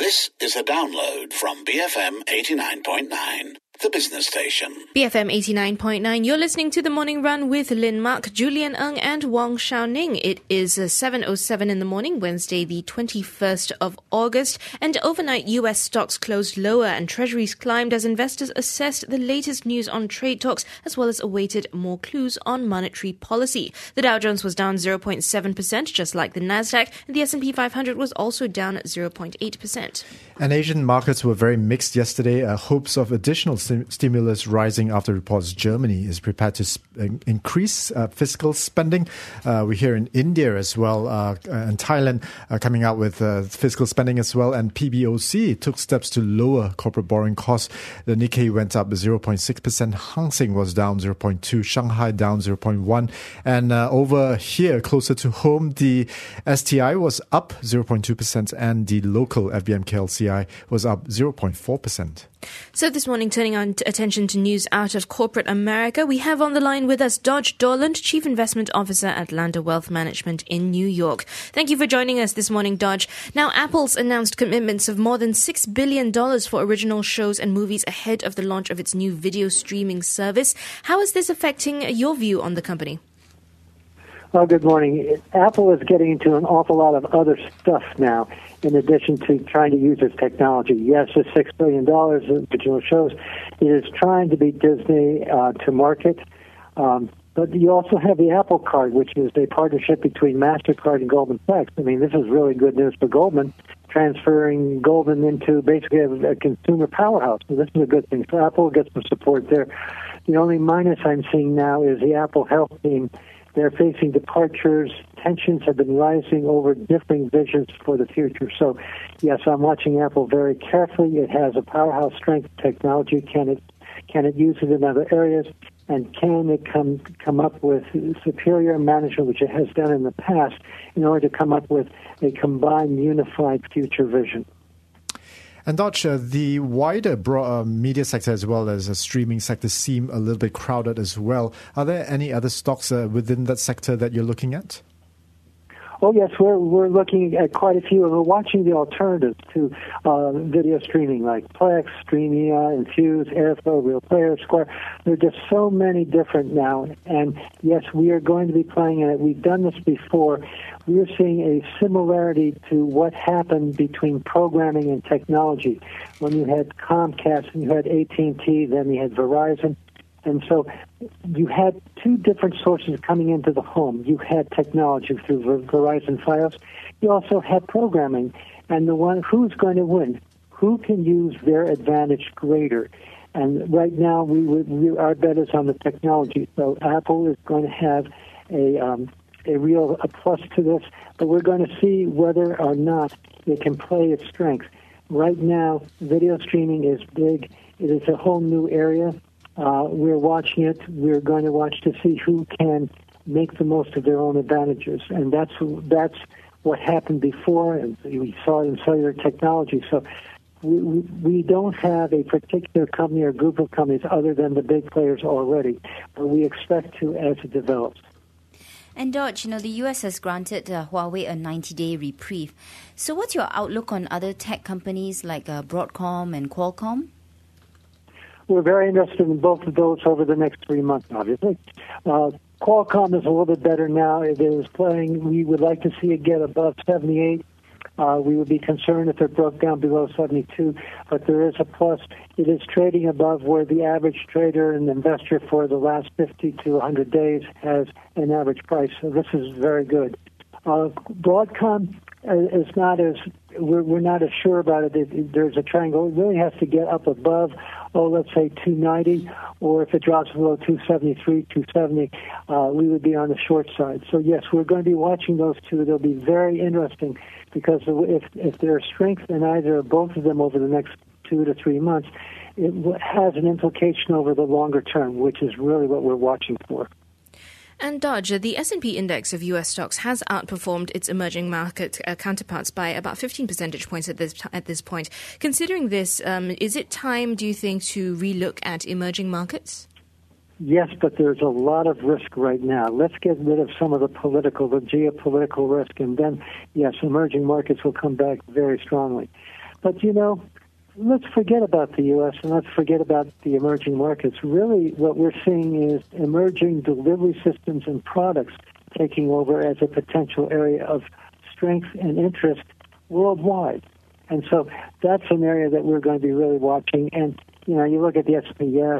This is a download from BFM 89.9, the business station. BFM 89.9, you're listening to The Morning Run with Lin Mark, Julian Ng and Wong Xiaoning. It is 7:07 in the morning, Wednesday the 21st of August, and overnight US stocks closed lower and treasuries climbed as investors assessed the latest news on trade talks as well as awaited more clues on monetary policy. The Dow Jones was down 0.7%, just like the Nasdaq, and the S&P 500 was also down 0.8%. And Asian markets were very mixed yesterday. Hopes of additional stimulus rising after reports Germany is prepared to increase fiscal spending. We hear in India as well, and Thailand coming out with fiscal spending as well. And PBOC took steps to lower corporate borrowing costs. The Nikkei went up 0.6%. Hang Seng was down 0.2%. Shanghai down 0.1%. And over here, closer to home, the STI was up 0.2% and the local FBMKLCI was up 0.4%. So this morning, turning on attention to news out of corporate America, we have on the line with us Dodge Dorland, Chief Investment Officer at Landa Wealth Management in New York. Thank you for joining us this morning, Dodge. Now, Apple's announced commitments of more than $6 billion for original shows and movies ahead of the launch of its new video streaming service. How is this affecting your view on the company? Well, good morning. Apple is getting into an awful lot of other stuff now, in addition to trying to use its technology. Yes, it's $6 billion in original shows. It is trying to beat Disney to market. But you also have the Apple Card, which is a partnership between MasterCard and Goldman Sachs. I mean, this is really good news for Goldman, transferring Goldman into basically a consumer powerhouse. So this is a good thing. So Apple gets some support there. The only minus I'm seeing now is the Apple Health team. They're facing departures. Tensions have been rising over differing visions for the future. So, yes, I'm watching Apple very carefully. It has a powerhouse strength technology. Can it use it in other areas? And can it come up with superior management, which it has done in the past, in order to come up with a combined, unified future vision? And Dodge, the wider media sector as well as the streaming sector seem a little bit crowded as well. Are there any other stocks within that sector that you're looking at? Oh, yes, we're looking at quite a few. We're watching the alternatives to video streaming like Plex, Streamia, Infuse, Airflow, Real Player, Square. There are just so many different now. And, yes, we are going to be playing in it. We've done this before. We are seeing a similarity to what happened between programming and technology. When you had Comcast and you had AT&T, then you had Verizon. And so you had two different sources coming into the home. You had technology through Verizon Fios. You also had programming. And the one who's going to win, who can use their advantage greater? And right now, our bet is on the technology. So Apple is going to have a real plus to this, but we're going to see whether or not it can play its strength. Right now, video streaming is big. It is a whole new area. We're watching it. We're going to watch to see who can make the most of their own advantages, and that's what happened before, and we saw it in cellular technology. So we don't have a particular company or group of companies other than the big players already, but we expect to as it develops. And Dodge, the U.S. has granted Huawei a 90-day reprieve. So what's your outlook on other tech companies like Broadcom and Qualcomm? We're very interested in both of those over the next 3 months, obviously. Qualcomm is a little bit better now. It is playing. We would like to see it get above 78. We would be concerned if it broke down below 72, but there is a plus. It is trading above where the average trader and investor for the last 50 to 100 days has an average price. So this is very good. Broadcom is not as we're not as sure about it. There's a triangle. It really has to get up above, let's say 290, or if it drops below 273, 270, we would be on the short side. So yes, we're going to be watching those two. They'll be very interesting because if there's strength in either or both of them over the next 2 to 3 months, it has an implication over the longer term, which is really what we're watching for. And Dodge, the S&P index of U.S. stocks has outperformed its emerging market counterparts by about 15 percentage points at this point. Considering this, is it time, do you think, to relook at emerging markets? Yes, but there's a lot of risk right now. Let's get rid of some of the geopolitical risk, and then, yes, emerging markets will come back very strongly. But, let's forget about the U.S. and let's forget about the emerging markets. Really, what we're seeing is emerging delivery systems and products taking over as a potential area of strength and interest worldwide. And so that's an area that we're going to be really watching. And, you look at the S&P, yes,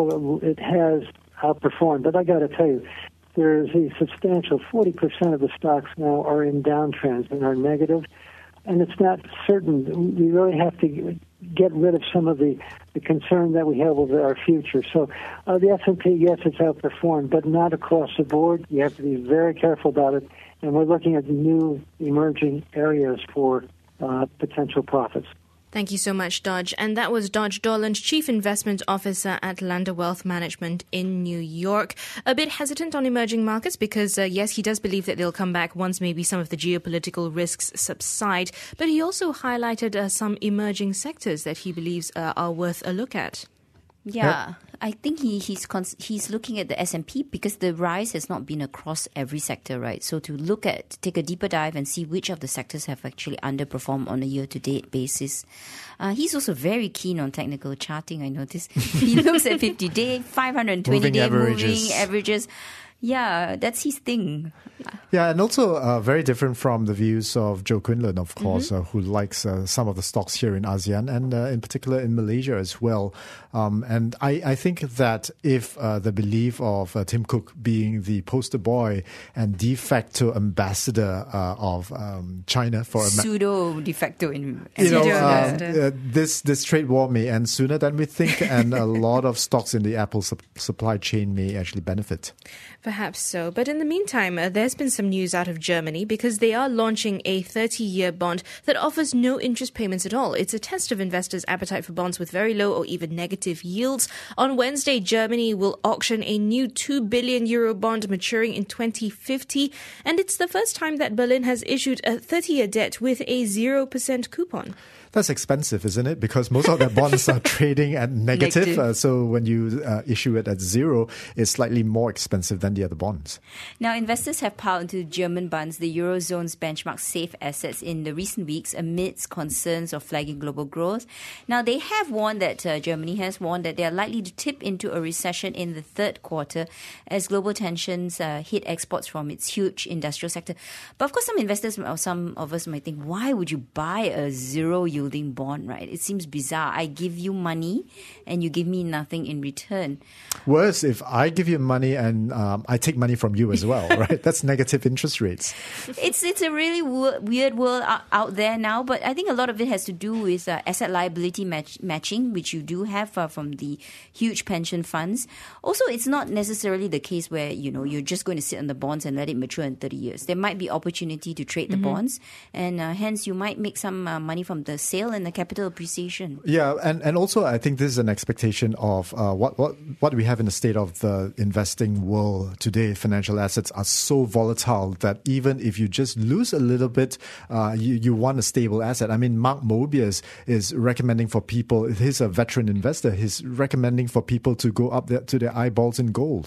it has outperformed. But I got to tell you, there's a substantial 40% of the stocks now are in downtrends and are negative. And it's not certain. We really have to get rid of some of the concern that we have over our future. So the S&P, yes, it's outperformed, but not across the board. You have to be very careful about it. And we're looking at new emerging areas for potential profits. Thank you so much, Dodge. And that was Dodge Dorland, Chief Investment Officer at Lander Wealth Management in New York. A bit hesitant on emerging markets because, yes, he does believe that they'll come back once maybe some of the geopolitical risks subside. But he also highlighted some emerging sectors that he believes are worth a look at. Yeah, I think he's looking at the S&P because the rise has not been across every sector, right? So to take a deeper dive and see which of the sectors have actually underperformed on a year-to-date basis. He's also very keen on technical charting, I noticed. He looks at 50-day, 520-day moving averages. Yeah, that's his thing. Yeah, and also very different from the views of Joe Quinlan, of course, who likes some of the stocks here in ASEAN and in particular in Malaysia as well. And I think that if the belief of Tim Cook being the poster boy and de facto ambassador of China for pseudo de facto ambassador. This trade war may end sooner than we think, and a lot of stocks in the Apple supply chain may actually benefit. Perhaps so. But in the meantime, there's been some news out of Germany because they are launching a 30-year bond that offers no interest payments at all. It's a test of investors' appetite for bonds with very low or even negative yields. On Wednesday, Germany will auction a new €2 billion bond maturing in 2050. And it's the first time that Berlin has issued a 30-year debt with a 0% coupon. That's expensive, isn't it? Because most of their bonds are trading at negative. So when you issue it at zero, it's slightly more expensive than the other bonds. Now, investors have piled into German bonds, the Eurozone's benchmark safe assets, in the recent weeks amidst concerns of flagging global growth. Now, they have warned that Germany has warned that they are likely to tip into a recession in the third quarter as global tensions hit exports from its huge industrial sector. But of course, some investors or some of us might think, why would you buy a zero-yielding bond, right? It seems bizarre. I give you money and you give me nothing in return. Worse, if I give you money and I take money from you as well, right? That's negative interest rates. It's a really weird world out there now, but I think a lot of it has to do with asset liability matching, which you do have from the huge pension funds. Also, it's not necessarily the case where, you're just going to sit on the bonds and let it mature in 30 years. There might be opportunity to trade the bonds, and hence you might make some money from the sale and the capital appreciation. Yeah, and also I think this is an expectation of what we have in the state of the investing world today. Financial assets are so volatile that even if you just lose a little bit, you want a stable asset. I mean, Mark Mobius is recommending for people, he's a veteran investor, he's recommending for people to go up there to their eyeballs in gold.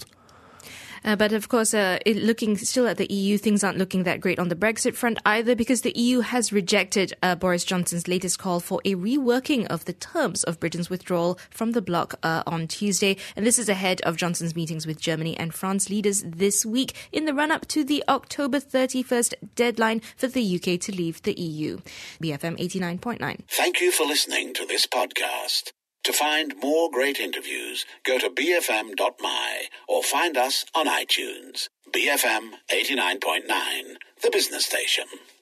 But of course, looking still at the EU, things aren't looking that great on the Brexit front either, because the EU has rejected Boris Johnson's latest call for a reworking of the terms of Britain's withdrawal from the bloc on Tuesday. And this is ahead of Johnson's meetings with Germany and France leaders this week in the run-up to the October 31st deadline for the UK to leave the EU. BFM 89.9. Thank you for listening to this podcast. To find more great interviews, go to bfm.my or find us on iTunes. BFM 89.9, the business station.